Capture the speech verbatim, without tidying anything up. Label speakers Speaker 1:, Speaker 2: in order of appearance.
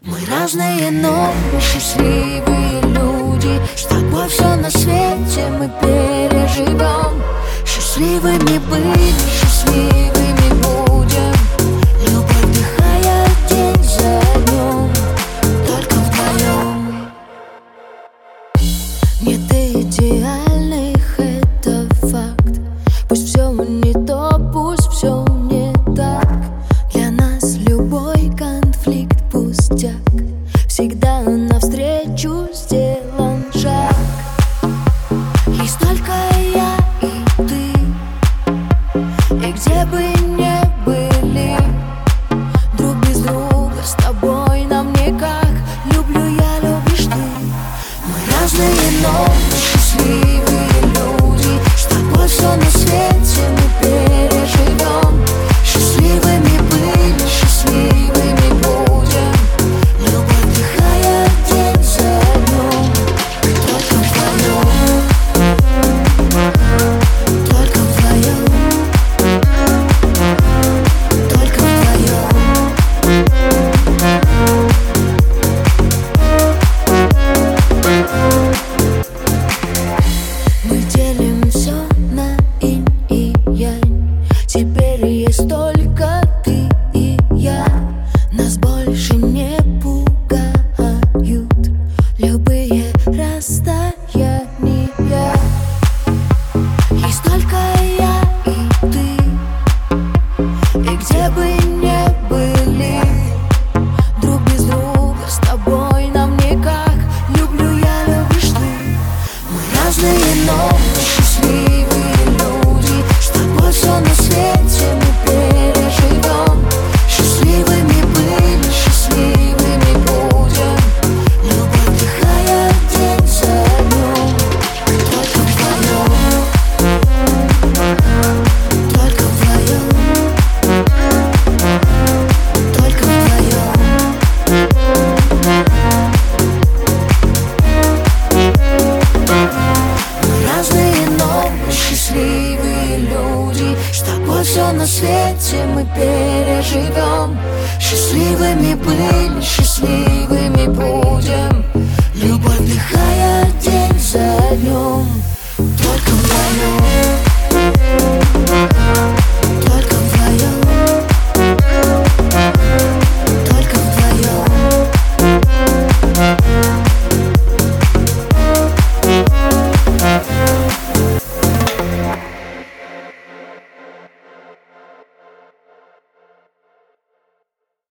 Speaker 1: Мы разные, но мы счастливые люди. С тобой все на свете мы переживем. Счастливыми были, счастливыми будем. Любовь вдыхая день за днем, только вдвоем. Нет идеальных, это факт. Пусть все не то, пусть все не так. Для нас любой конфликт пустяк. Всегда навстречу сделан шаг. Есть только я и ты, и где бы ни были, друг без друга с тобой нам никак. Люблю я, любишь ты. Мы разные, но мы счастливые люди. С тобой все на свете мы переживем. Счастливыми были, счастливыми будем. Любовь вдыхая день за днем, только вдвоем, только вдвоем, только вдвоем. Мы делим все на инь и янь. Теперь есть только ты и я. Нас больше не пугают любые расстояния. Есть только я и ты, и где бы ни были, друг без друга с тобой нам никак. Люблю я, любишь ты. Мы разные, но мы счастливые люди. С тобой все на свете мы переживем. Счастливыми были, счастливыми будем. Любовь вдыхая день за днем, только вдвоем, только вдвоем, только вдвоем. Мы разные, но мы счастливые люди. С тобой все на свете мы переживем. Счастливыми были, счастливыми будем. Любовь вдыхая день за днем, только вдвоем.